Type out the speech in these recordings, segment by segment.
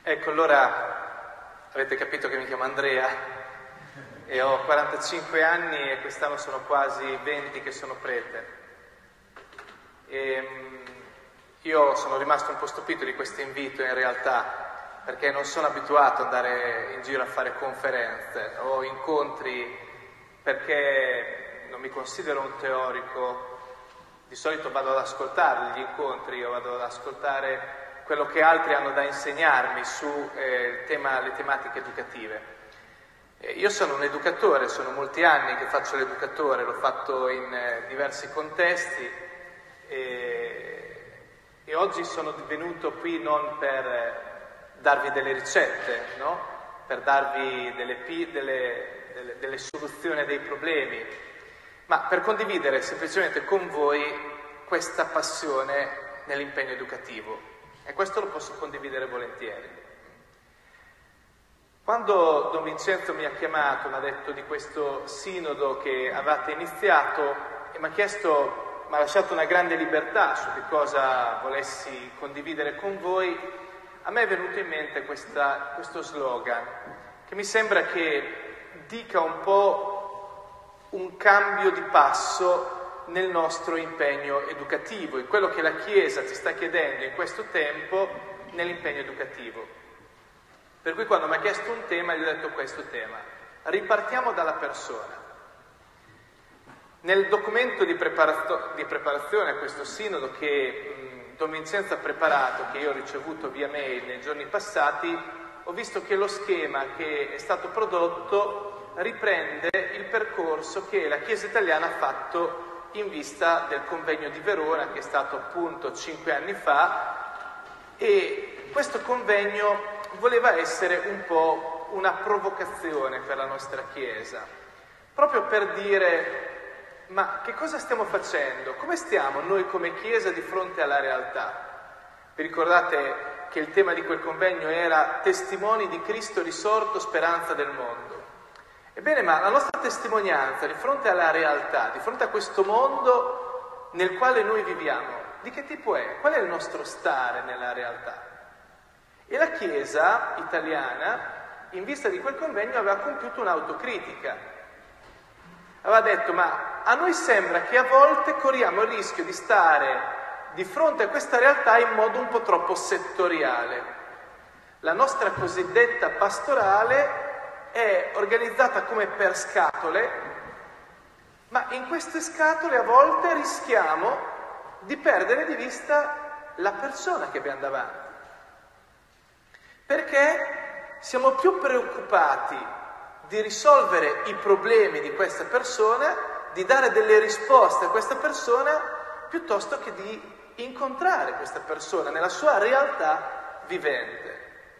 Ecco, allora avete capito che mi chiamo Andrea e ho 45 anni e quest'anno sono quasi 20 che sono prete. Io sono rimasto un po' stupito di questo invito in realtà, perché non sono abituato ad andare in giro a fare conferenze o incontri, perché non mi considero un teorico. Di solito vado ad ascoltare gli incontri, io vado ad ascoltare quello che altri hanno da insegnarmi su le tematiche educative. Io sono un educatore, sono molti anni che faccio l'educatore, l'ho fatto in diversi contesti e oggi sono venuto qui non per darvi delle ricette, no? Per darvi delle soluzioni dei problemi, ma per condividere semplicemente con voi questa passione nell'impegno educativo. E questo lo posso condividere volentieri. Quando Don Vincenzo mi ha chiamato, mi ha detto di questo sinodo che avevate iniziato e mi ha lasciato una grande libertà su che cosa volessi condividere con voi, a me è venuto in mente questo slogan, che mi sembra che dica un po' un cambio di passo nel nostro impegno educativo, in quello che la Chiesa ci sta chiedendo in questo tempo nell'impegno educativo. Per cui quando mi ha chiesto un tema, gli ho detto questo tema: ripartiamo dalla persona. Nel documento di preparazione a questo sinodo che Don Vincenzo ha preparato, che io ho ricevuto via mail nei giorni passati, ho visto che lo schema che è stato prodotto riprende il percorso che la Chiesa italiana ha fatto in vista del convegno di Verona, che è stato appunto 5 anni fa, e questo convegno voleva essere un po' una provocazione per la nostra Chiesa, proprio per dire: ma che cosa stiamo facendo? Come stiamo noi come Chiesa di fronte alla realtà? Vi ricordate che il tema di quel convegno era testimoni di Cristo risorto, speranza del mondo? Ebbene, ma la nostra testimonianza di fronte alla realtà, di fronte a questo mondo nel quale noi viviamo, di che tipo è? Qual è il nostro stare nella realtà? E la Chiesa italiana, in vista di quel convegno, aveva compiuto un'autocritica. Aveva detto: ma a noi sembra che a volte corriamo il rischio di stare di fronte a questa realtà in modo un po' troppo settoriale. La nostra cosiddetta pastorale è organizzata come per scatole, ma in queste scatole a volte rischiamo di perdere di vista la persona che abbiamo davanti, perché siamo più preoccupati di risolvere i problemi di questa persona, di dare delle risposte a questa persona, piuttosto che di incontrare questa persona nella sua realtà vivente.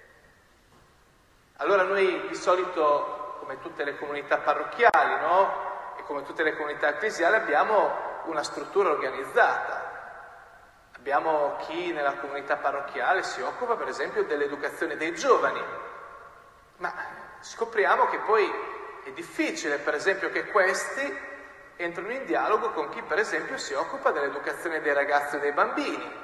Allora noi di solito, come tutte le comunità parrocchiali, no? E come tutte le comunità ecclesiali, abbiamo una struttura organizzata. Abbiamo chi nella comunità parrocchiale si occupa, per esempio, dell'educazione dei giovani. Ma scopriamo che poi è difficile, per esempio, che questi entrino in dialogo con chi, per esempio, si occupa dell'educazione dei ragazzi e dei bambini.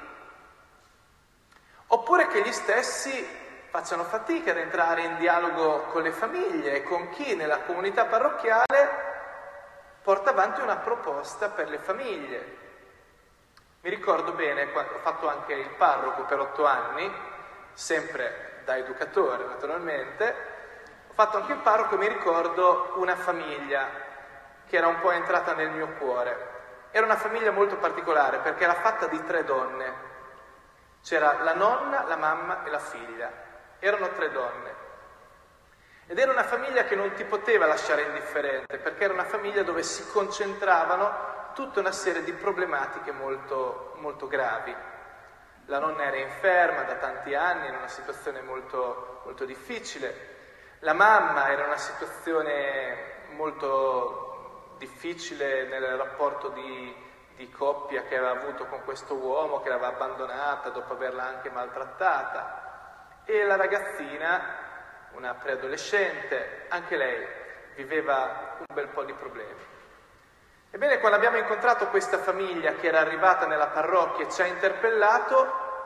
Oppure che gli stessi facciano fatica ad entrare in dialogo con le famiglie e con chi nella comunità parrocchiale porta avanti una proposta per le famiglie. Mi ricordo bene, ho fatto anche il parroco per 8 anni, sempre da educatore naturalmente, ho fatto anche il parroco e mi ricordo una famiglia che era un po' entrata nel mio cuore. Era una famiglia molto particolare perché era fatta di 3 donne. C'era la nonna, la mamma e la figlia. Erano 3 donne. Ed era una famiglia che non ti poteva lasciare indifferente, perché era una famiglia dove si concentravano tutta una serie di problematiche molto, molto gravi. La nonna era inferma da tanti anni, in una situazione molto, molto difficile. La mamma era in una situazione molto difficile nel rapporto di coppia che aveva avuto con questo uomo, che l'aveva abbandonata dopo averla anche maltrattata. E la ragazzina, una preadolescente, anche lei viveva un bel po' di problemi. Ebbene, quando abbiamo incontrato questa famiglia che era arrivata nella parrocchia e ci ha interpellato,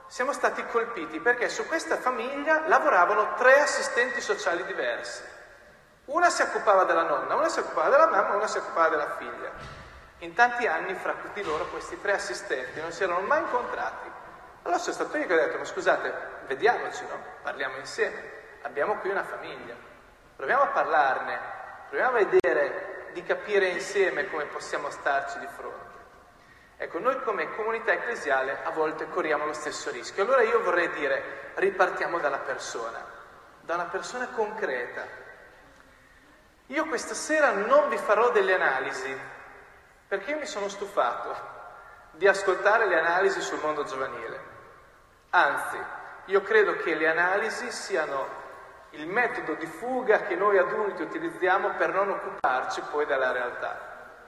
siamo stati colpiti perché su questa famiglia lavoravano 3 assistenti sociali diversi. Una si occupava della nonna, una si occupava della mamma, una si occupava della figlia. In tanti anni fra di loro questi 3 assistenti non si erano mai incontrati. Allora sono stato io che ho detto, ma scusate, vediamoci, no? Parliamo insieme, abbiamo qui una famiglia, proviamo a parlarne, proviamo a vedere di capire insieme come possiamo starci di fronte. Ecco, noi come comunità ecclesiale a volte corriamo lo stesso rischio. Allora io vorrei dire, ripartiamo dalla persona, da una persona concreta. Io questa sera non vi farò delle analisi, perché io mi sono stufato di ascoltare le analisi sul mondo giovanile. Anzi, io credo che le analisi siano il metodo di fuga che noi adulti utilizziamo per non occuparci poi della realtà.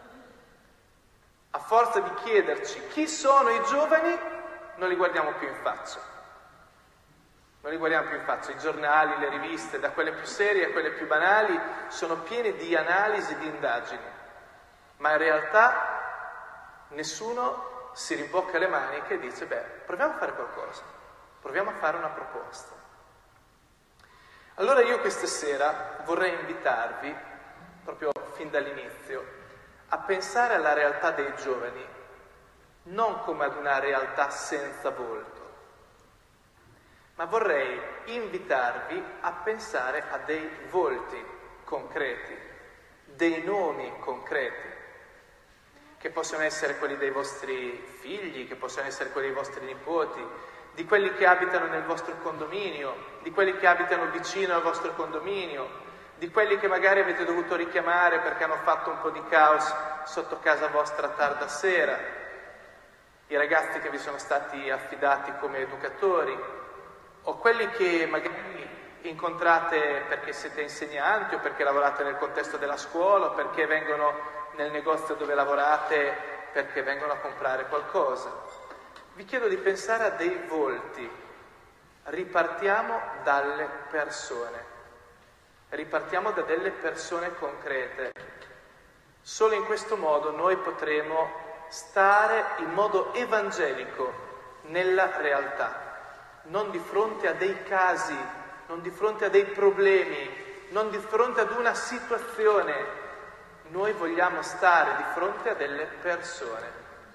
A forza di chiederci chi sono i giovani, non li guardiamo più in faccia. Non li guardiamo più in faccia. I giornali, le riviste, da quelle più serie a quelle più banali, sono pieni di analisi, di indagini. Ma in realtà nessuno si rimbocca le maniche e dice, proviamo a fare qualcosa, proviamo a fare una proposta. Allora io questa sera vorrei invitarvi, proprio fin dall'inizio, a pensare alla realtà dei giovani, non come ad una realtà senza volto, ma vorrei invitarvi a pensare a dei volti concreti, dei nomi concreti, che possono essere quelli dei vostri figli, che possono essere quelli dei vostri nipoti, di quelli che abitano nel vostro condominio, di quelli che abitano vicino al vostro condominio, di quelli che magari avete dovuto richiamare perché hanno fatto un po' di caos sotto casa vostra tarda sera, i ragazzi che vi sono stati affidati come educatori, o quelli che magari incontrate perché siete insegnanti o perché lavorate nel contesto della scuola o perché vengono nel negozio dove lavorate perché vengono a comprare qualcosa. Vi chiedo di pensare a dei volti. Ripartiamo dalle persone. Ripartiamo da delle persone concrete. Solo in questo modo noi potremo stare in modo evangelico nella realtà, non di fronte a dei casi, non di fronte a dei problemi, non di fronte ad una situazione. Noi vogliamo stare di fronte a delle persone.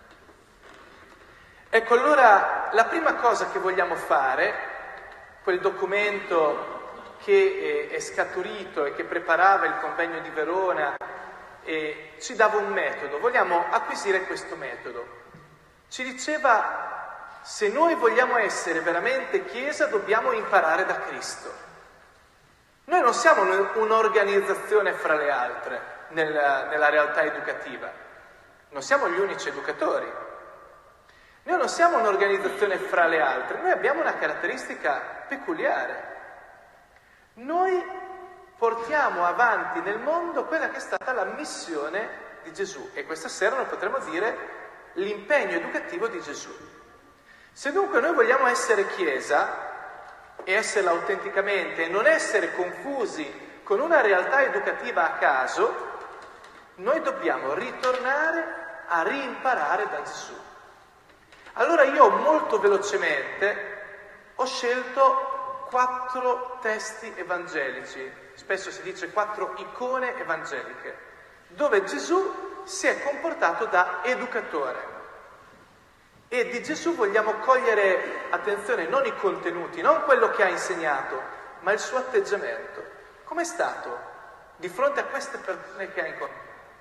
Ecco, allora la prima cosa che vogliamo fare, quel documento che è scaturito e che preparava il convegno di Verona e ci dava un metodo, vogliamo acquisire questo metodo. Ci diceva, se noi vogliamo essere veramente Chiesa dobbiamo imparare da Cristo. Noi non siamo un'organizzazione fra le altre nella realtà educativa, non siamo gli unici educatori. Noi non siamo un'organizzazione fra le altre, noi abbiamo una caratteristica peculiare. Noi portiamo avanti nel mondo quella che è stata la missione di Gesù e questa sera noi potremmo dire l'impegno educativo di Gesù. Se dunque noi vogliamo essere Chiesa e esserla autenticamente e non essere confusi con una realtà educativa a caso, noi dobbiamo ritornare a rimparare da Gesù. Allora io molto velocemente ho scelto 4 testi evangelici, spesso si dice 4 icone evangeliche, dove Gesù si è comportato da educatore. E di Gesù vogliamo cogliere, attenzione, non i contenuti, non quello che ha insegnato, ma il suo atteggiamento. Com'è stato di fronte a queste persone che ha incontrato?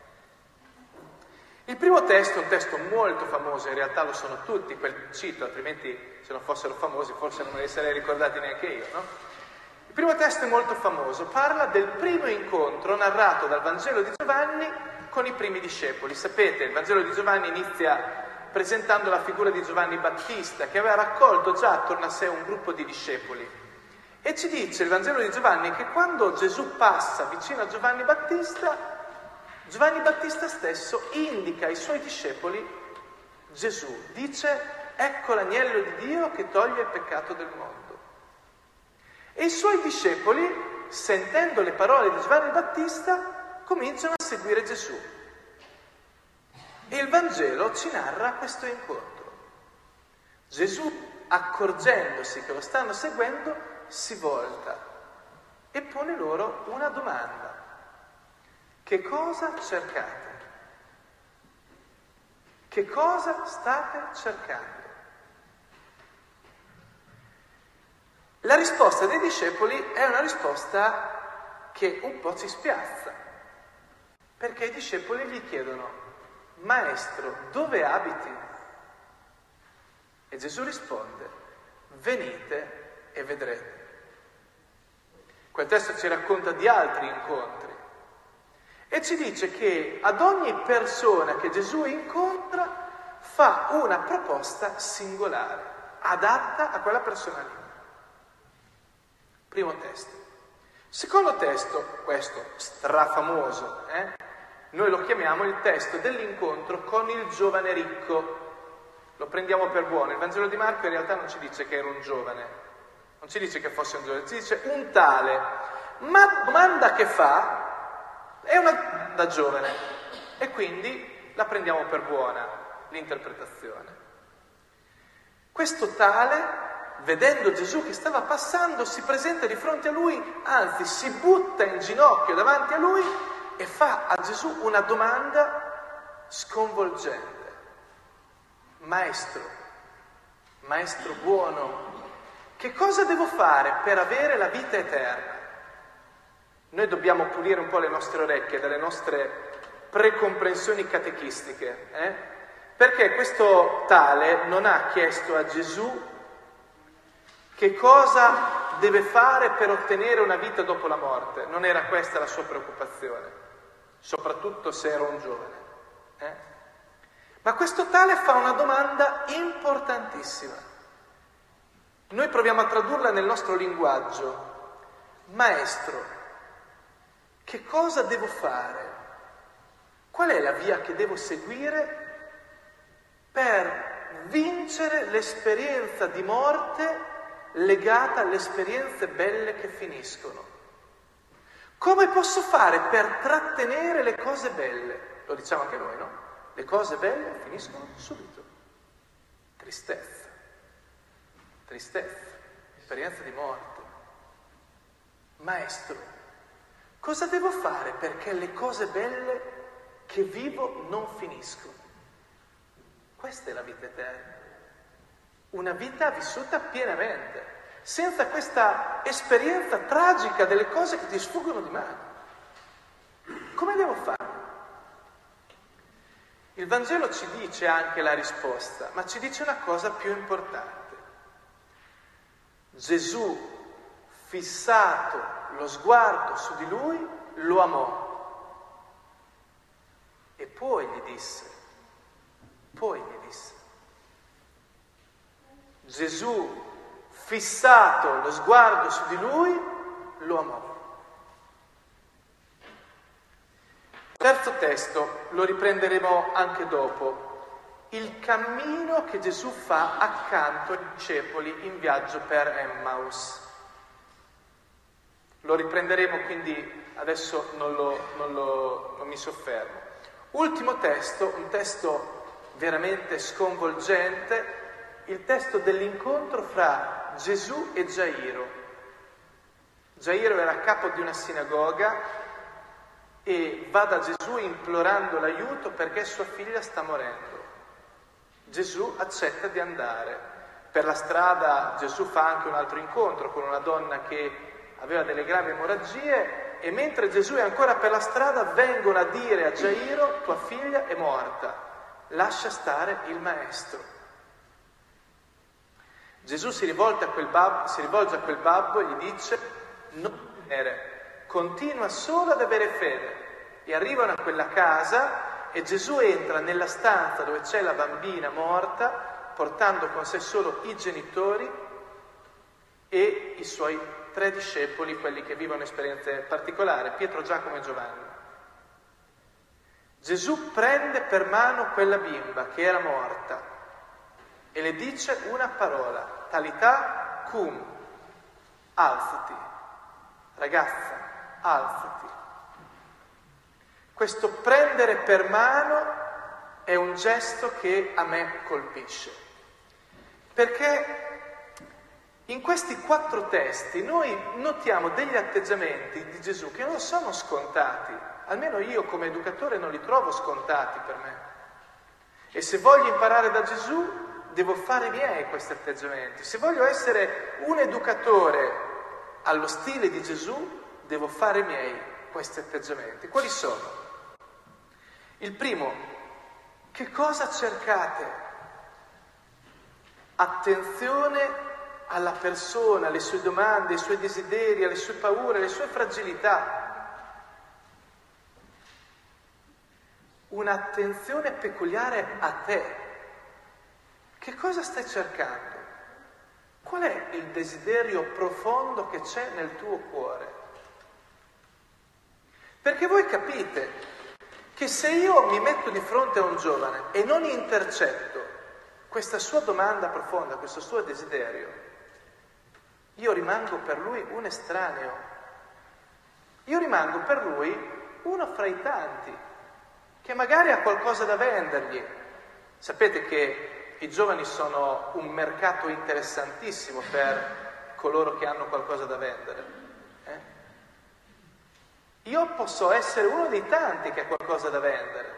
Il primo testo è un testo molto famoso, in realtà lo sono tutti, quel cito, altrimenti se non fossero famosi forse non me li sarei ricordati neanche io, no? Il primo testo è molto famoso, parla del primo incontro narrato dal Vangelo di Giovanni con i primi discepoli. Sapete, il Vangelo di Giovanni inizia presentando la figura di Giovanni Battista, che aveva raccolto già attorno a sé un gruppo di discepoli. E ci dice il Vangelo di Giovanni che quando Gesù passa vicino a Giovanni Battista stesso indica ai suoi discepoli Gesù, dice: ecco l'agnello di Dio che toglie il peccato del mondo. E i suoi discepoli, sentendo le parole di Giovanni Battista, cominciano a seguire Gesù. E il Vangelo ci narra questo incontro. Gesù accorgendosi che lo stanno seguendo, si volta e pone loro una domanda. Che cosa cercate? Che cosa state cercando? La risposta dei discepoli è una risposta che un po' ci spiazza, perché i discepoli gli chiedono: Maestro, dove abiti? E Gesù risponde: venite e vedrete. Quel testo ci racconta di altri incontri e ci dice che ad ogni persona che Gesù incontra fa una proposta singolare, adatta a quella persona lì. Primo testo. Secondo testo, questo strafamoso, noi lo chiamiamo il testo dell'incontro con il giovane ricco. Lo prendiamo per buono. Il Vangelo di Marco in realtà non ci dice che era un giovane, non ci dice che fosse un giovane, ci dice un tale. Ma la domanda che fa è una domanda giovane e quindi la prendiamo per buona, l'interpretazione. Questo tale, vedendo Gesù che stava passando, si presenta di fronte a lui, anzi si butta in ginocchio davanti a lui e fa a Gesù una domanda sconvolgente. Maestro buono, che cosa devo fare per avere la vita eterna? Noi dobbiamo pulire un po' le nostre orecchie dalle nostre precomprensioni catechistiche, perché questo tale non ha chiesto a Gesù che cosa deve fare per ottenere una vita dopo la morte. Non era questa la sua preoccupazione, soprattutto se era un giovane. Ma questo tale fa una domanda importantissima. Noi proviamo a tradurla nel nostro linguaggio. Maestro, che cosa devo fare? Qual è la via che devo seguire per vincere l'esperienza di morte legata alle esperienze belle che finiscono? Come posso fare per trattenere le cose belle? Lo diciamo anche noi, no? Le cose belle finiscono subito. Tristezza, esperienza di morte. Maestro, cosa devo fare perché le cose belle che vivo non finiscono? Questa è la vita eterna. Una vita vissuta pienamente, senza questa esperienza tragica delle cose che ti sfuggono di mano. Come devo fare? Il Vangelo ci dice anche la risposta, ma ci dice una cosa più importante. Gesù, fissato lo sguardo su di lui, lo amò. E poi gli disse, Gesù, fissato lo sguardo su di lui, lo amò. Terzo testo, lo riprenderemo anche dopo. Il cammino che Gesù fa accanto ai discepoli in viaggio per Emmaus. Lo riprenderemo, quindi adesso non mi soffermo. Ultimo testo, un testo veramente sconvolgente, il testo dell'incontro fra Gesù e Gairo. Gairo era capo di una sinagoga e va da Gesù implorando l'aiuto perché sua figlia sta morendo. Gesù accetta di andare. Per la strada Gesù fa anche un altro incontro con una donna che aveva delle gravi emorragie e mentre Gesù è ancora per la strada vengono a dire a Gairo: tua figlia è morta, lascia stare il maestro. Gesù si rivolge a quel babbo e gli dice: non temere, continua solo ad avere fede. E arrivano a quella casa e Gesù entra nella stanza dove c'è la bambina morta, portando con sé solo i genitori e i suoi 3 discepoli, quelli che vivono esperienze particolari, Pietro, Giacomo e Giovanni. Gesù prende per mano quella bimba che era morta e le dice una parola: Talità cum, alzati, ragazza, alzati. Questo prendere per mano è un gesto che a me colpisce, perché In questi 4 testi noi notiamo degli atteggiamenti di Gesù che non sono scontati, almeno io come educatore non li trovo scontati per me. E se voglio imparare da Gesù, devo fare miei questi atteggiamenti. Se voglio essere un educatore allo stile di Gesù, devo fare miei questi atteggiamenti. Quali sono? Il primo, che cosa cercate? Attenzione alla persona, alle sue domande, ai suoi desideri, alle sue paure, alle sue fragilità. Un'attenzione peculiare a te. Che cosa stai cercando? Qual è il desiderio profondo che c'è nel tuo cuore? Perché voi capite che se io mi metto di fronte a un giovane e non intercetto questa sua domanda profonda, questo suo desiderio, io rimango per lui un estraneo. Io rimango per lui uno fra i tanti, che magari ha qualcosa da vendergli. Sapete che i giovani sono un mercato interessantissimo per coloro che hanno qualcosa da vendere. Io posso essere uno dei tanti che ha qualcosa da vendere.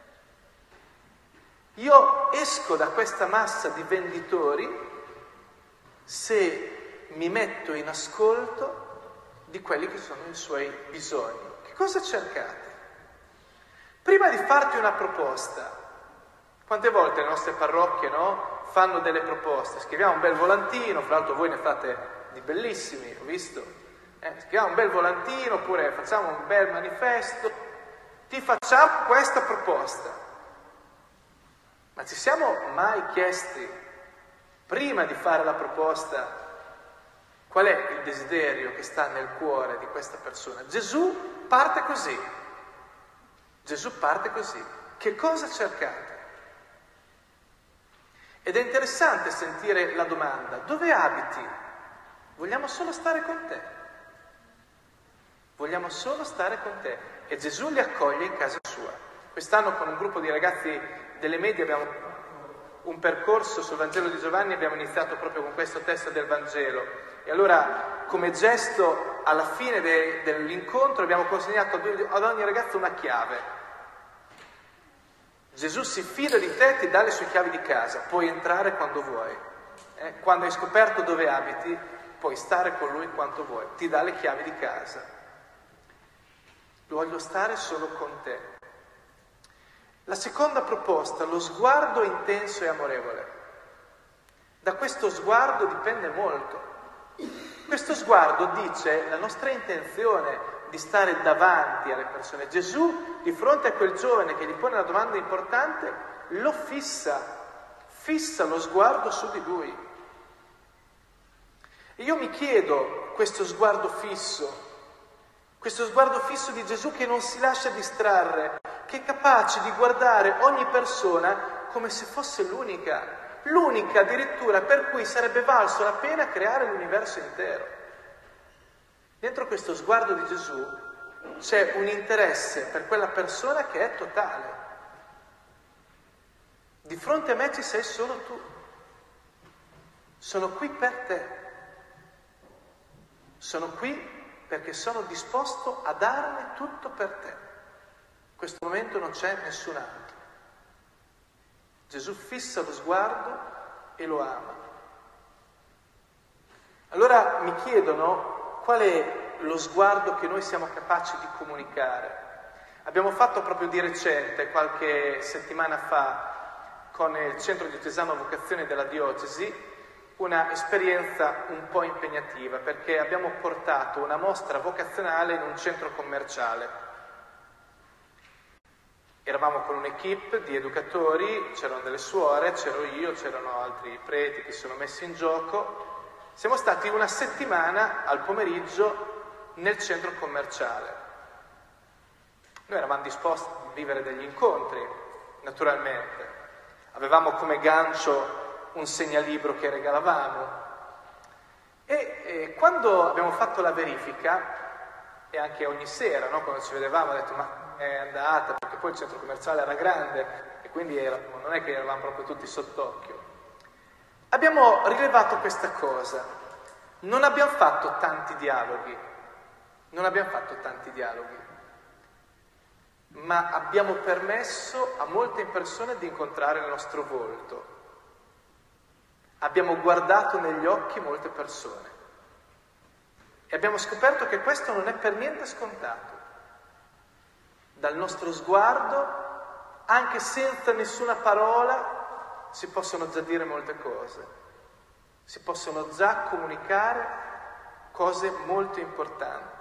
Io esco da questa massa di venditori se mi metto in ascolto di quelli che sono i suoi bisogni. Che cosa cercate? Prima di farti una proposta, quante volte le nostre parrocchie, no, fanno delle proposte? Scriviamo un bel volantino, fra l'altro voi ne fate di bellissimi, ho visto. Scriviamo un bel volantino oppure facciamo un bel manifesto, ti facciamo questa proposta. Ma ci siamo mai chiesti, prima di fare la proposta, qual è il desiderio che sta nel cuore di questa persona? Gesù parte così. Gesù parte così. Che cosa cercate? Ed è interessante sentire la domanda: dove abiti? Vogliamo solo stare con te. Vogliamo solo stare con te. E Gesù li accoglie in casa sua. Quest'anno con un gruppo di ragazzi delle medie abbiamo un percorso sul Vangelo di Giovanni, abbiamo iniziato proprio con questo testo del Vangelo. E allora, come gesto, alla fine dell'incontro abbiamo consegnato ad ogni ragazzo una chiave. Gesù si fida di te, ti dà le sue chiavi di casa, puoi entrare quando vuoi. Quando hai scoperto dove abiti, puoi stare con lui quanto vuoi, ti dà le chiavi di casa. Voglio stare solo con te. La seconda proposta, lo sguardo intenso e amorevole. Da questo sguardo dipende molto. Questo sguardo dice la nostra intenzione di stare davanti alle persone. Gesù, di fronte a quel giovane che gli pone una domanda importante, lo fissa lo sguardo su di lui. E io mi chiedo, questo sguardo fisso di Gesù che non si lascia distrarre, che è capace di guardare ogni persona come se fosse l'unica addirittura per cui sarebbe valso la pena creare l'universo intero. Dentro questo sguardo di Gesù c'è un interesse per quella persona che è totale. Di fronte a me ci sei solo tu. Sono qui per te. Sono qui perché sono disposto a darne tutto per te. In questo momento non c'è nessun altro. Gesù fissa lo sguardo e lo ama. Allora mi chiedono qual è lo sguardo che noi siamo capaci di comunicare. Abbiamo fatto proprio di recente, qualche settimana fa, con il Centro Diocesano Vocazione della Diocesi, una esperienza un po' impegnativa, perché abbiamo portato una mostra vocazionale in un centro commerciale. Eravamo con un'equipe di educatori, c'erano delle suore, c'ero io, c'erano altri preti che si sono messi in gioco. Siamo stati una settimana al pomeriggio nel centro commerciale. Noi eravamo disposti a vivere degli incontri, naturalmente. Avevamo come gancio un segnalibro che regalavamo. E quando abbiamo fatto la verifica, e anche ogni sera, no, quando ci vedevamo, ho detto ma è andata, perché poi il centro commerciale era grande e quindi non è che eravamo proprio tutti sott'occhio. Abbiamo rilevato questa cosa, Non abbiamo fatto tanti dialoghi, ma abbiamo permesso a molte persone di incontrare il nostro volto. Abbiamo guardato negli occhi molte persone e abbiamo scoperto che questo non è per niente scontato. Dal nostro sguardo, anche senza nessuna parola, si possono già dire molte cose, si possono già comunicare cose molto importanti.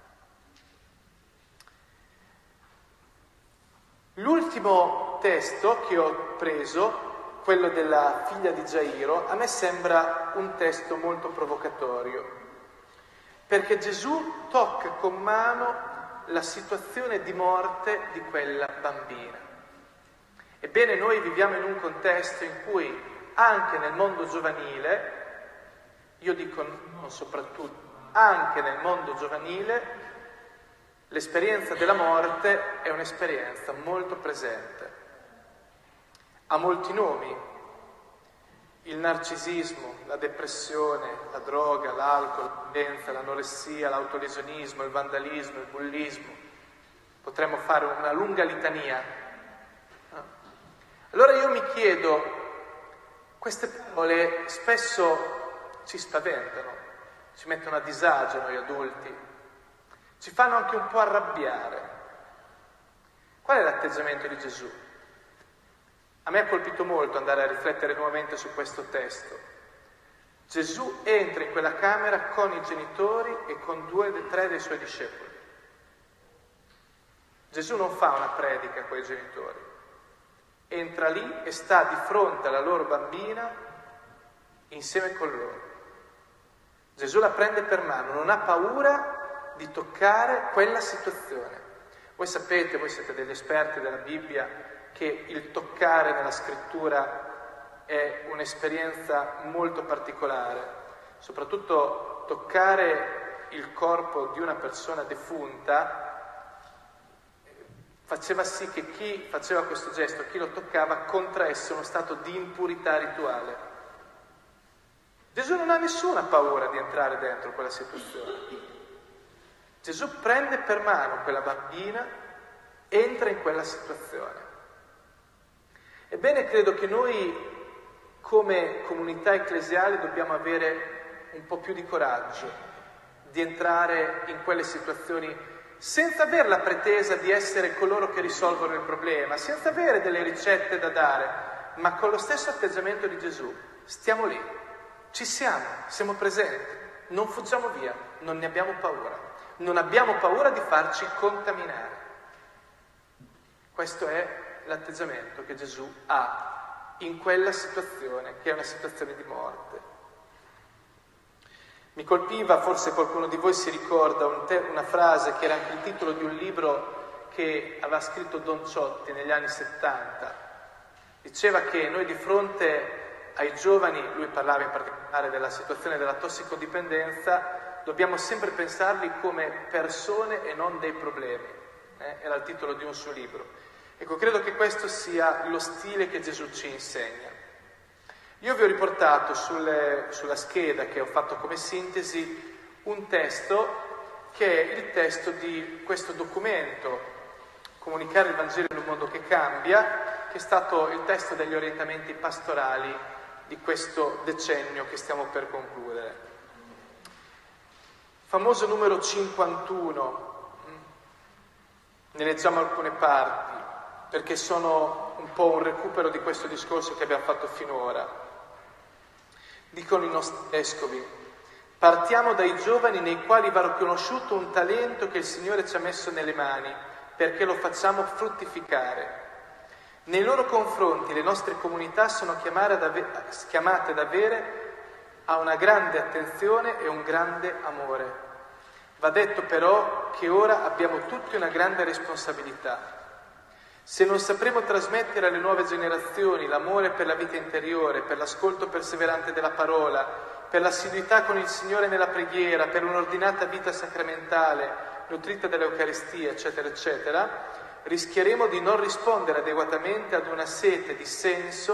L'ultimo testo che ho preso, quello della figlia di Gairo, a me sembra un testo molto provocatorio, perché Gesù tocca con mano la situazione di morte di quella bambina. Ebbene, noi viviamo in un contesto in cui anche nel mondo giovanile, io dico non soprattutto, anche nel mondo giovanile, l'esperienza della morte è un'esperienza molto presente. Ha molti nomi: il narcisismo, la depressione, la droga, l'alcol, la violenza, l'anoressia, l'autolesionismo, il vandalismo, il bullismo. Potremmo fare una lunga litania. Allora io mi chiedo, queste parole spesso ci spaventano, ci mettono a disagio noi adulti, ci fanno anche un po' arrabbiare. Qual è l'atteggiamento di Gesù? A me ha colpito molto andare a riflettere nuovamente su questo testo. Gesù entra in quella camera con i genitori e con 2 o 3 dei suoi discepoli. Gesù non fa una predica a quei genitori, entra lì e sta di fronte alla loro bambina insieme con loro. Gesù la prende per mano, non ha paura di toccare quella situazione. Voi sapete, voi siete degli esperti della Bibbia, che il toccare nella scrittura è un'esperienza molto particolare, soprattutto toccare il corpo di una persona defunta faceva sì che chi faceva questo gesto, chi lo toccava, contraesse uno stato di impurità rituale. Gesù non ha nessuna paura di entrare dentro quella situazione. Gesù prende per mano quella bambina, entra in quella situazione. Ebbene, credo che noi come comunità ecclesiale dobbiamo avere un po' più di coraggio di entrare in quelle situazioni senza avere la pretesa di essere coloro che risolvono il problema, senza avere delle ricette da dare, ma con lo stesso atteggiamento di Gesù. Stiamo lì, ci siamo presenti, non fuggiamo via, non ne abbiamo paura, non abbiamo paura di farci contaminare. Questo è l'atteggiamento che Gesù ha in quella situazione, che è una situazione di morte. Mi colpiva, forse qualcuno di voi si ricorda, una frase che era anche il titolo di un libro che aveva scritto Don Ciotti negli anni 70. Diceva che noi di fronte ai giovani, lui parlava in particolare della situazione della tossicodipendenza, dobbiamo sempre pensarli come persone e non dei problemi. Era il titolo di un suo libro. Ecco, credo che questo sia lo stile che Gesù ci insegna. Io vi ho riportato sulla scheda che ho fatto come sintesi un testo che è il testo di questo documento, Comunicare il Vangelo in un mondo che cambia, che è stato il testo degli orientamenti pastorali di questo decennio che stiamo per concludere. Famoso numero 51, ne leggiamo alcune parti, perché sono un po' un recupero di questo discorso che abbiamo fatto finora. Dicono i nostri vescovi: partiamo dai giovani nei quali va riconosciuto un talento che il Signore ci ha messo nelle mani, perché lo facciamo fruttificare. Nei loro confronti le nostre comunità sono chiamate ad avere a una grande attenzione e un grande amore. Va detto però che ora abbiamo tutti una grande responsabilità. Se non sapremo trasmettere alle nuove generazioni l'amore per la vita interiore, per l'ascolto perseverante della parola, per l'assiduità con il Signore nella preghiera, per un'ordinata vita sacramentale, nutrita dall'Eucaristia, eccetera, eccetera, rischieremo di non rispondere adeguatamente ad una sete di senso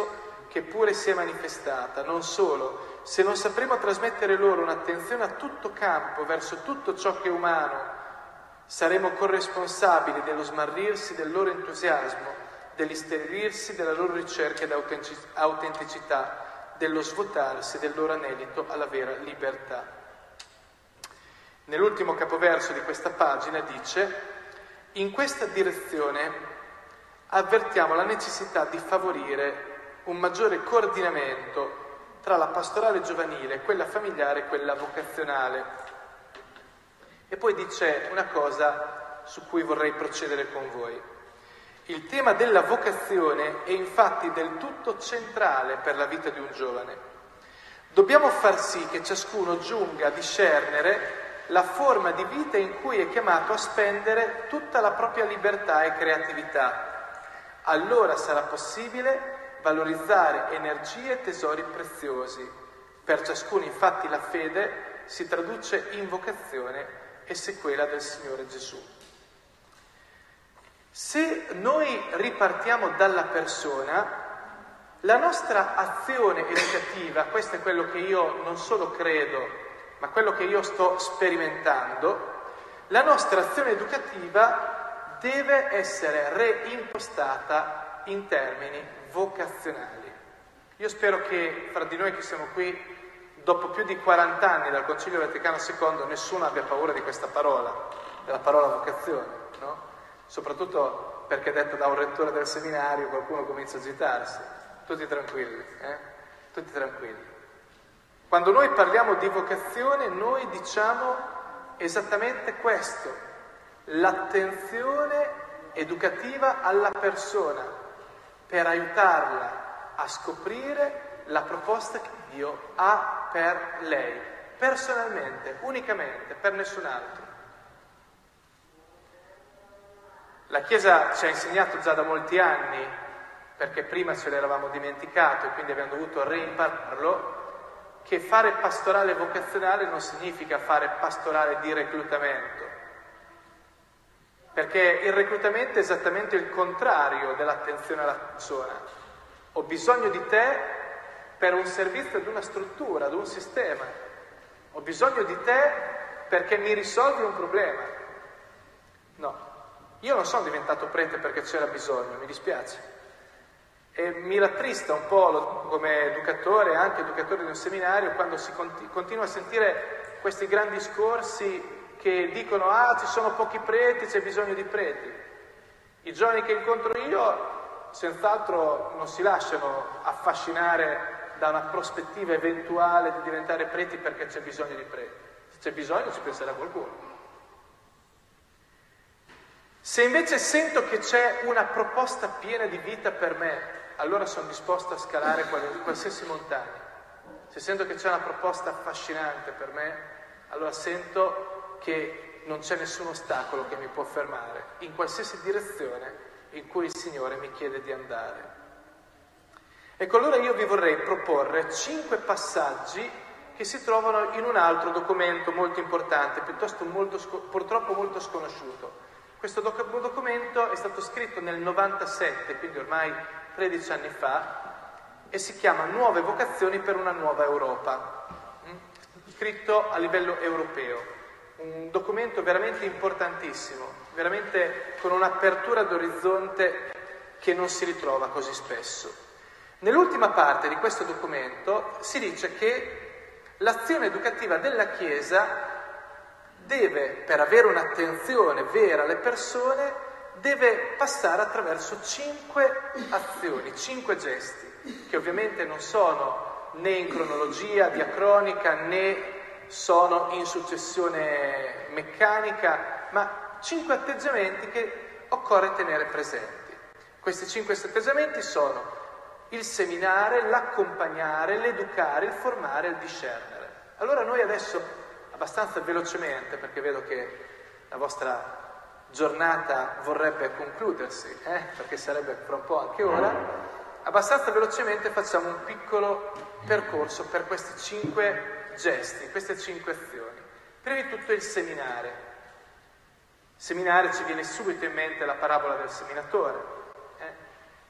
che pure si è manifestata. Non solo, se non sapremo trasmettere loro un'attenzione a tutto campo verso tutto ciò che è umano, saremo corresponsabili dello smarrirsi del loro entusiasmo, dell'isterilirsi della loro ricerca di autenticità, dello svuotarsi del loro anelito alla vera libertà. Nell'ultimo capoverso di questa pagina dice: in questa direzione avvertiamo la necessità di favorire un maggiore coordinamento tra la pastorale giovanile, quella familiare e quella vocazionale. E poi dice una cosa su cui vorrei procedere con voi. Il tema della vocazione è infatti del tutto centrale per la vita di un giovane. Dobbiamo far sì che ciascuno giunga a discernere la forma di vita in cui è chiamato a spendere tutta la propria libertà e creatività. Allora sarà possibile valorizzare energie e tesori preziosi. Per ciascuno, infatti, la fede si traduce in vocazione e sequela del Signore Gesù. Se noi ripartiamo dalla persona, la nostra azione educativa, questo è quello che io non solo credo, ma quello che io sto sperimentando, la nostra azione educativa deve essere reimpostata in termini vocazionali. Io spero che fra di noi che siamo qui, dopo più di 40 anni dal Concilio Vaticano II, nessuno abbia paura di questa parola, della parola vocazione, no? Soprattutto perché detta da un rettore del seminario qualcuno comincia a agitarsi. Tutti tranquilli, Tutti tranquilli. Quando noi parliamo di vocazione, noi diciamo esattamente questo: l'attenzione educativa alla persona per aiutarla a scoprire la proposta che Dio ha per lei, personalmente, unicamente, per nessun altro. La Chiesa ci ha insegnato già da molti anni, perché prima ce l'eravamo dimenticato e quindi abbiamo dovuto reimpararlo, che fare pastorale vocazionale non significa fare pastorale di reclutamento, perché il reclutamento è esattamente il contrario dell'attenzione alla persona. Ho bisogno di te per un servizio ad una struttura, ad un sistema. Ho bisogno di te perché mi risolvi un problema. No, io non sono diventato prete perché c'era bisogno, mi dispiace. E mi rattrista un po' come educatore, anche educatore di un seminario, quando si continua a sentire questi grandi discorsi che dicono: ah, ci sono pochi preti, c'è bisogno di preti. I giovani che incontro io senz'altro non si lasciano affascinare da una prospettiva eventuale di diventare preti perché c'è bisogno di preti. Se c'è bisogno ci penserà qualcuno. Se invece sento che c'è una proposta piena di vita per me, allora sono disposto a scalare qualsiasi montagna. Se sento che c'è una proposta affascinante per me, allora sento che non c'è nessun ostacolo che mi può fermare, in qualsiasi direzione in cui il Signore mi chiede di andare. Ecco, allora io vi vorrei proporre 5 passaggi che si trovano in un altro documento molto importante, purtroppo molto sconosciuto. Questo documento è stato scritto nel 97, quindi ormai 13 anni fa, e si chiama Nuove vocazioni per una nuova Europa, scritto a livello europeo. Un documento veramente importantissimo, veramente con un'apertura d'orizzonte che non si ritrova così spesso. Nell'ultima parte di questo documento si dice che l'azione educativa della Chiesa deve, per avere un'attenzione vera alle persone, deve passare attraverso 5 azioni, 5 gesti, che ovviamente non sono né in cronologia diacronica né sono in successione meccanica, ma 5 atteggiamenti che occorre tenere presenti. Questi 5 atteggiamenti sono il seminare, l'accompagnare, l'educare, il formare e il discernere. Allora noi adesso, abbastanza velocemente, perché vedo che la vostra giornata vorrebbe concludersi, perché sarebbe fra un po' anche ora, abbastanza velocemente facciamo un piccolo percorso per questi 5 gesti, queste 5 azioni. Prima di tutto il seminare. Seminare, ci viene subito in mente la parabola del seminatore.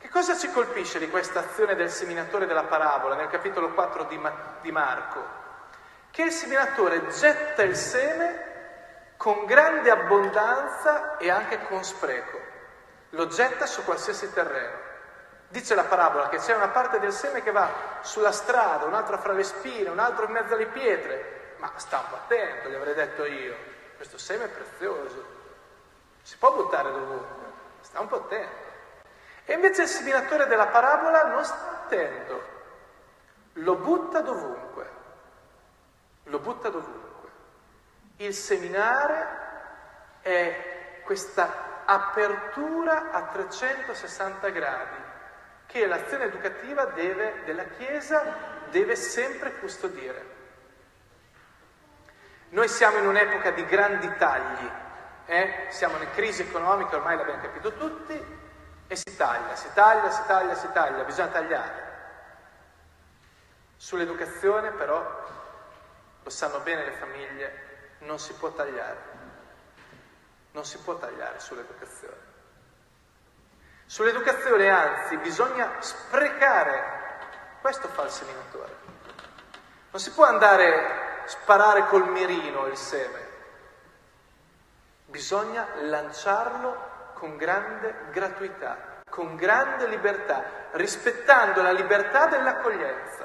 Che cosa ci colpisce di questa azione del seminatore della parabola nel capitolo 4 di Marco? Che il seminatore getta il seme con grande abbondanza e anche con spreco. Lo getta su qualsiasi terreno. Dice la parabola che c'è una parte del seme che va sulla strada, un'altra fra le spine, un altro in mezzo alle pietre. Ma sta un po' attento, gli avrei detto io. Questo seme è prezioso. Si può buttare dovunque. Sta un po' attento. E invece il seminatore della parabola non sta attento. Lo butta dovunque. Lo butta dovunque. Il seminare è questa apertura a 360 gradi che l'azione educativa della Chiesa deve sempre custodire. Noi siamo in un'epoca di grandi tagli, siamo in crisi economica, ormai l'abbiamo capito tutti, e si taglia, bisogna tagliare. Sull'educazione però, lo sanno bene le famiglie, non si può tagliare. Non si può tagliare sull'educazione. Sull'educazione, anzi, bisogna sprecare. Questo fa il seminatore. Non si può andare a sparare col mirino il seme. Bisogna lanciarlo con grande gratuità, con grande libertà, rispettando la libertà dell'accoglienza.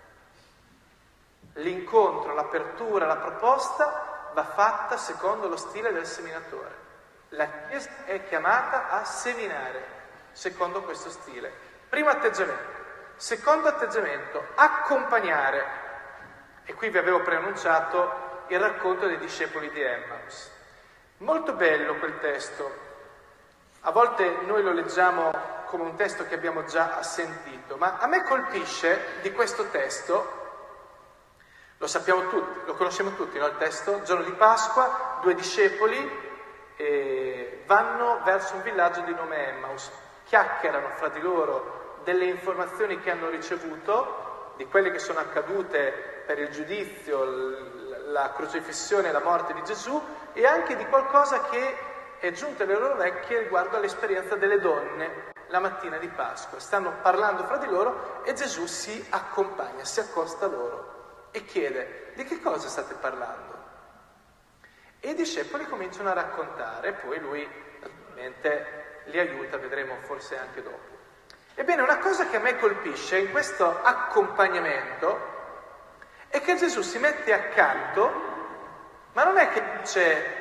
L'incontro, l'apertura, la proposta va fatta secondo lo stile del seminatore. La Chiesa è chiamata a seminare secondo questo stile. Primo atteggiamento. Secondo atteggiamento, accompagnare. E qui vi avevo preannunciato il racconto dei discepoli di Emmaus. Molto bello quel testo. A volte noi lo leggiamo come un testo che abbiamo già sentito, ma a me colpisce di questo testo, lo sappiamo tutti, lo conosciamo tutti, no? Il testo, giorno di Pasqua, 2 discepoli vanno verso un villaggio di nome Emmaus, chiacchierano fra di loro delle informazioni che hanno ricevuto, di quelle che sono accadute per il giudizio, la crocifissione e la morte di Gesù, e anche di qualcosa che è giunto alle loro orecchie riguardo all'esperienza delle donne la mattina di Pasqua. Stanno parlando fra di loro e Gesù si accompagna, si accosta loro e chiede: di che cosa state parlando? E i discepoli cominciano a raccontare, poi lui naturalmente li aiuta, vedremo forse anche dopo. Ebbene, una cosa che a me colpisce in questo accompagnamento è che Gesù si mette accanto, ma non è che dice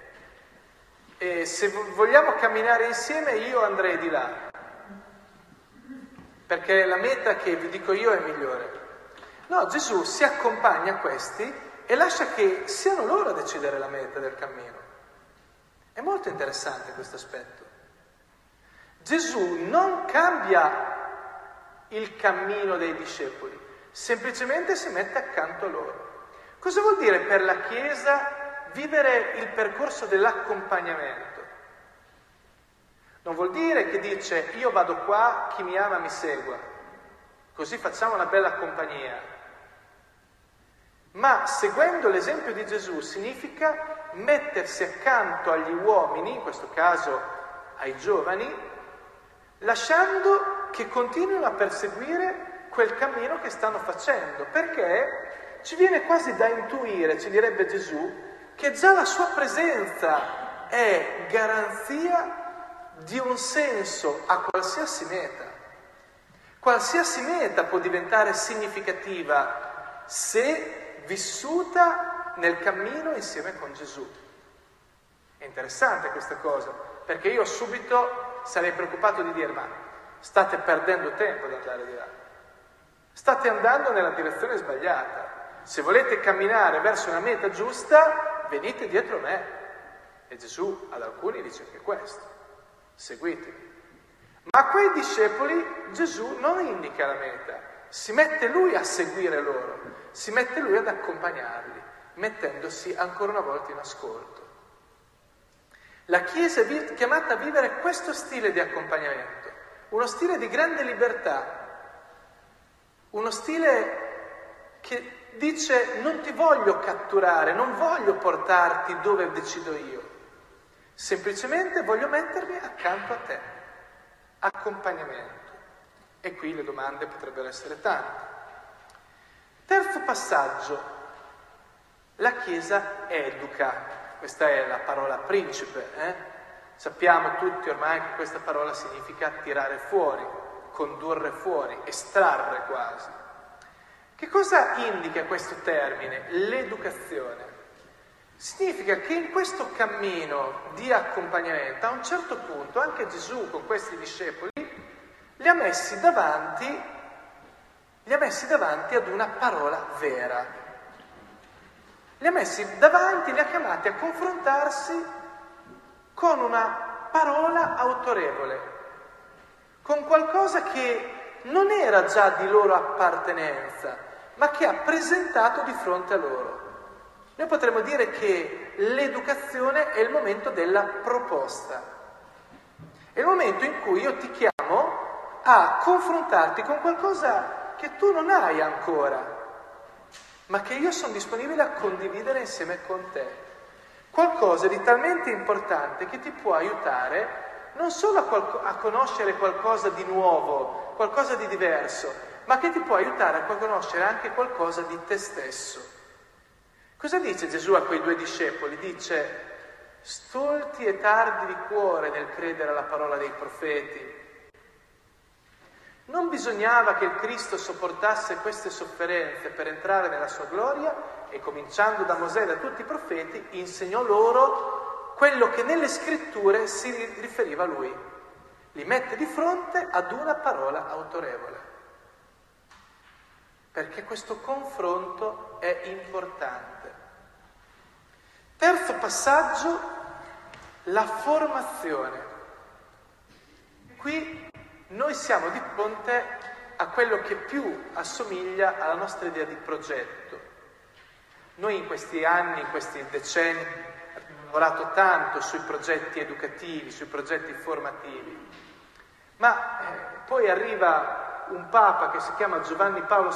se vogliamo camminare insieme io andrei di là, perché la meta che vi dico io è migliore. No, Gesù si accompagna a questi e lascia che siano loro a decidere la meta del cammino. È molto interessante questo aspetto. Gesù non cambia il cammino dei discepoli, semplicemente si mette accanto a loro. Cosa vuol dire per la Chiesa vivere il percorso dell'accompagnamento? Non vuol dire che dice io vado qua, chi mi ama mi segua, così facciamo una bella compagnia. Ma seguendo l'esempio di Gesù significa mettersi accanto agli uomini, in questo caso ai giovani, lasciando che continuino a perseguire quel cammino che stanno facendo, perché ci viene quasi da intuire, ci direbbe Gesù, che già la sua presenza è garanzia di un senso a qualsiasi meta. Qualsiasi meta può diventare significativa se vissuta nel cammino insieme con Gesù. È interessante questa cosa, perché io subito sarei preoccupato di dire: ma state perdendo tempo ad andare di là, state andando nella direzione sbagliata. Se volete camminare verso una meta giusta, venite dietro me. E Gesù ad alcuni dice anche questo: seguitemi. Ma a quei discepoli Gesù non indica la meta, si mette lui a seguire loro, si mette lui ad accompagnarli, mettendosi ancora una volta in ascolto. La Chiesa è chiamata a vivere questo stile di accompagnamento, uno stile di grande libertà, uno stile che dice: non ti voglio catturare, non voglio portarti dove decido io, semplicemente voglio mettermi accanto a te. Accompagnamento. E qui le domande potrebbero essere tante. Terzo passaggio, la Chiesa educa. Questa è la parola principe. Sappiamo tutti ormai che questa parola significa tirare fuori, condurre fuori, estrarre quasi. Che cosa indica questo termine? L'educazione. Significa che in questo cammino di accompagnamento, a un certo punto, anche Gesù con questi discepoli li ha messi davanti ad una parola vera. Li ha messi davanti, li ha chiamati a confrontarsi con una parola autorevole, con qualcosa che non era già di loro appartenenza, ma che ha presentato di fronte a loro. Noi potremmo dire che l'educazione è il momento della proposta. È il momento in cui io ti chiamo a confrontarti con qualcosa che tu non hai ancora, ma che io sono disponibile a condividere insieme con te. Qualcosa di talmente importante che ti può aiutare non solo a conoscere qualcosa di nuovo, qualcosa di diverso, ma che ti può aiutare a conoscere anche qualcosa di te stesso. Cosa dice Gesù a quei 2 discepoli? Dice: stolti e tardi di cuore nel credere alla parola dei profeti. Non bisognava che il Cristo sopportasse queste sofferenze per entrare nella sua gloria? E cominciando da Mosè e da tutti i profeti, insegnò loro quello che nelle scritture si riferiva a lui. Li mette di fronte ad una parola autorevole. Perché questo confronto è importante. Terzo passaggio, la formazione. Qui noi siamo di fronte a quello che più assomiglia alla nostra idea di progetto. Noi in questi anni, in questi decenni, abbiamo lavorato tanto sui progetti educativi, sui progetti formativi, ma poi arriva un Papa che si chiama Giovanni Paolo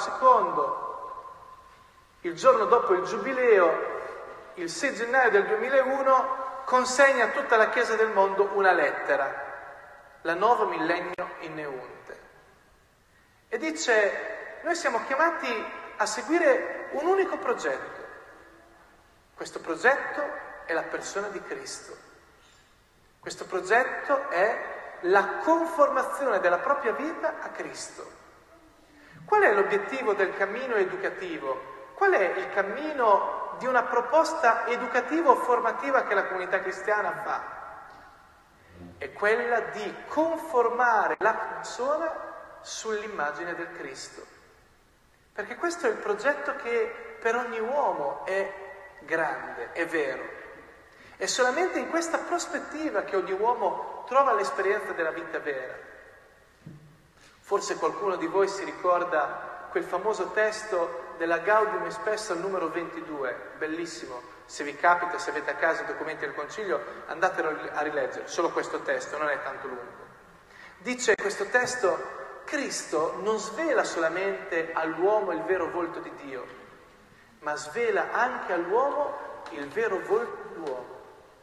II, il giorno dopo il Giubileo, il 6 gennaio del 2001, consegna a tutta la Chiesa del mondo una lettera, la Novo Millennio in Neunte, e dice: noi siamo chiamati a seguire un unico progetto. Questo progetto è la persona di Cristo. Questo progetto è la conformazione della propria vita a Cristo. Qual è l'obiettivo del cammino educativo? Qual è il cammino di una proposta educativa o formativa che la comunità cristiana fa? È quella di conformare la persona sull'immagine del Cristo. Perché questo è il progetto che per ogni uomo è grande, è vero. È solamente in questa prospettiva che ogni uomo trova l'esperienza della vita vera. Forse qualcuno di voi si ricorda quel famoso testo della Gaudium et Spes al numero 22, bellissimo. Se vi capita, se avete a casa i documenti del Concilio, andatelo a rileggere, solo questo testo, non è tanto lungo. Dice questo testo: Cristo non svela solamente all'uomo il vero volto di Dio, ma svela anche all'uomo il vero volto dell'uomo.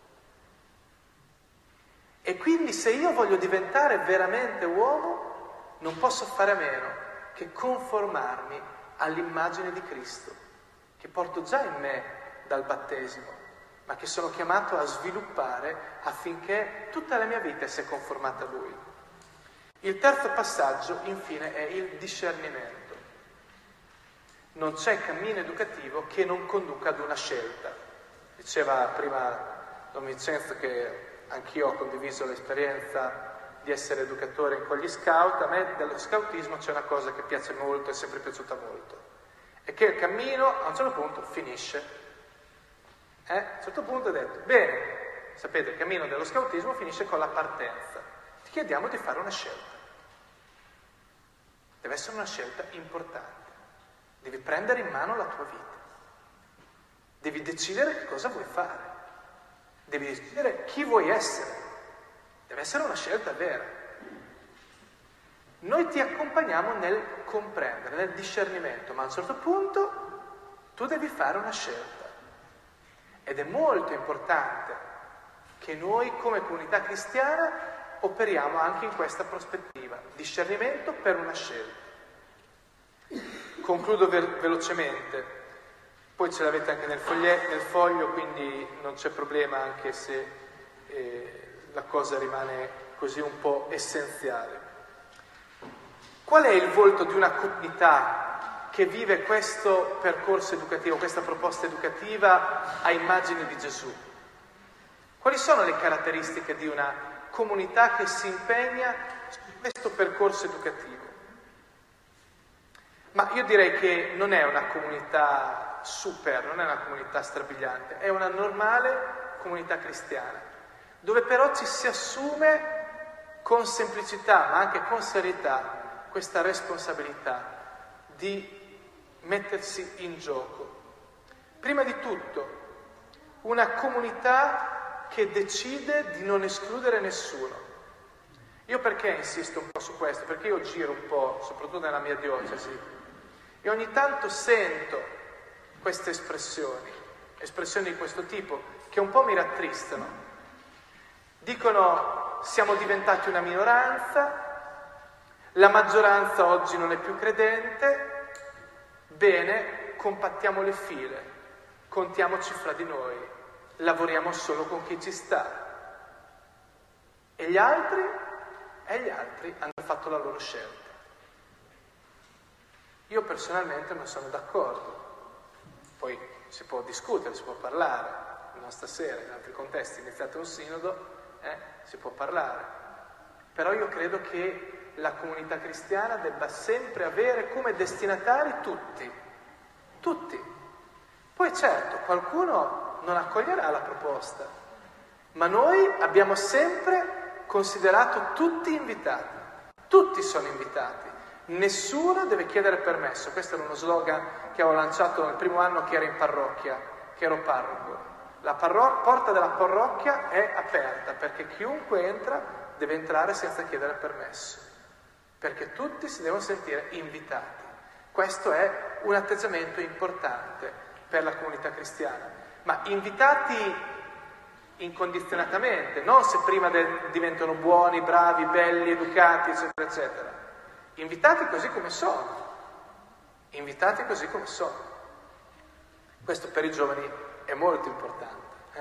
E quindi se io voglio diventare veramente uomo, non posso fare a meno che conformarmi all'immagine di Cristo, che porto già in me dal battesimo, ma che sono chiamato a sviluppare affinché tutta la mia vita sia conformata a Lui. Il terzo passaggio, infine, è il discernimento. Non c'è cammino educativo che non conduca ad una scelta. Diceva prima Don Vincenzo che anch'io ho condiviso l'esperienza di essere educatore con gli scout. A me dello scoutismo c'è una cosa che piace molto, è sempre piaciuta molto, è che il cammino a un certo punto finisce. A un certo punto è detto: bene, sapete, il cammino dello scoutismo finisce con la partenza. Ti chiediamo di fare una scelta. Deve essere una scelta importante. Devi prendere in mano la tua vita. Devi decidere che cosa vuoi fare. Devi decidere chi vuoi essere. Deve essere una scelta vera. Noi ti accompagniamo nel comprendere, nel discernimento, ma a un certo punto tu devi fare una scelta. Ed è molto importante che noi come comunità cristiana operiamo anche in questa prospettiva. discernimento per una scelta. Concludo velocemente, poi ce l'avete anche nel foglio, quindi non c'è problema anche se la cosa rimane così un po' essenziale. Qual è il volto di una comunità che vive questo percorso educativo, questa proposta educativa a immagine di Gesù? Quali sono le caratteristiche di una comunità che si impegna su questo percorso educativo? Ma io direi che non è una comunità super, non è una comunità strabiliante, è una normale comunità cristiana, dove però ci si assume con semplicità, ma anche con serietà, questa responsabilità di mettersi in gioco. Prima di tutto, una comunità che decide di non escludere nessuno. Io perché insisto un po' su questo? Perché io giro un po', soprattutto nella mia diocesi, e ogni tanto sento queste espressioni di questo tipo, che un po' mi rattristano. Dicono: siamo diventati una minoranza, la maggioranza oggi non è più credente, bene, compattiamo le file, contiamoci fra di noi, lavoriamo solo con chi ci sta. E gli altri hanno fatto la loro scelta. Io personalmente non sono d'accordo. Poi si può discutere, si può parlare, non stasera, in altri contesti, iniziate un sinodo, si può parlare. Però io credo che la comunità cristiana debba sempre avere come destinatari tutti. Poi certo, qualcuno non accoglierà la proposta, ma noi abbiamo sempre considerato tutti invitati, tutti sono invitati, nessuno deve chiedere permesso. Questo era uno slogan che avevo lanciato nel primo anno che ero in parrocchia, che ero parroco. La porta della parrocchia è aperta perché chiunque entra deve entrare senza chiedere permesso, perché tutti si devono sentire invitati. Questo è un atteggiamento importante per la comunità cristiana, ma invitati incondizionatamente, non se prima diventano buoni, bravi, belli, educati, eccetera, eccetera. Invitati così come sono. Questo per i giovani è molto importante.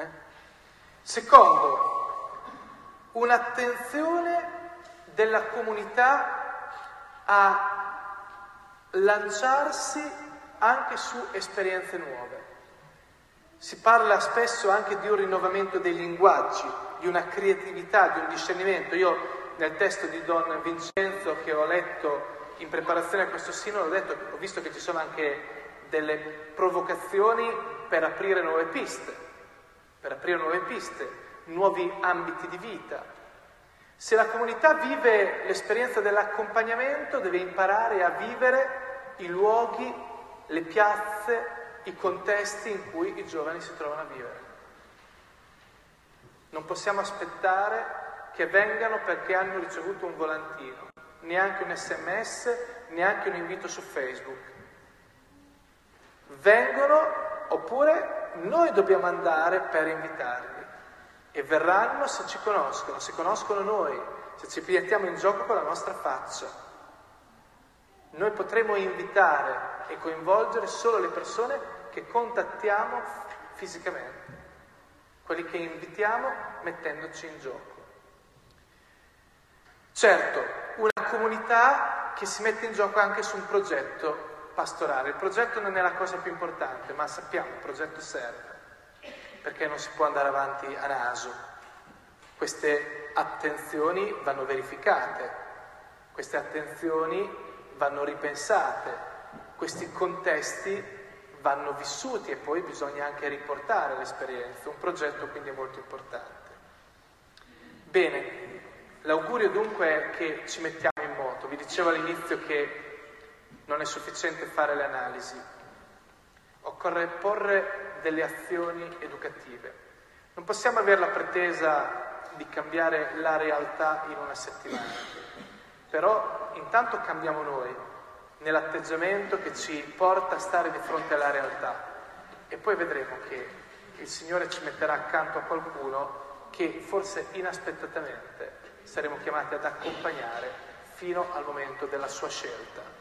Secondo, un'attenzione della comunità a lanciarsi anche su esperienze nuove. Si parla spesso anche di un rinnovamento dei linguaggi, di una creatività, di un discernimento. Io nel testo di Don Vincenzo che ho letto in preparazione a questo sinodo ho visto che ci sono anche delle provocazioni per aprire nuove piste, nuovi ambiti di vita. Se la comunità vive l'esperienza dell'accompagnamento, deve imparare a vivere i luoghi, le piazze, i contesti in cui i giovani si trovano a vivere. Non possiamo aspettare che vengano perché hanno ricevuto un volantino, neanche un SMS, neanche un invito su Facebook. Vengono, oppure noi dobbiamo andare per invitarli. E verranno se ci conoscono, se conoscono noi, se ci mettiamo in gioco con la nostra faccia. Noi potremo invitare e coinvolgere solo le persone che contattiamo fisicamente, quelli che invitiamo mettendoci in gioco. Certo, una comunità che si mette in gioco anche su un progetto pastorale. Il progetto non è la cosa più importante, ma sappiamo, il progetto serve, perché non si può andare avanti a naso. Queste attenzioni vanno verificate, queste attenzioni vanno ripensate, questi contesti vanno vissuti e poi bisogna anche riportare l'esperienza. Un progetto quindi è molto importante. Bene. L'augurio dunque è che ci mettiamo in moto. Vi dicevo all'inizio che non è sufficiente fare le analisi, occorre porre delle azioni educative. Non possiamo avere la pretesa di cambiare la realtà in una settimana, però intanto cambiamo noi nell'atteggiamento che ci porta a stare di fronte alla realtà e poi vedremo che il Signore ci metterà accanto a qualcuno che forse inaspettatamente saremo chiamati ad accompagnare fino al momento della sua scelta.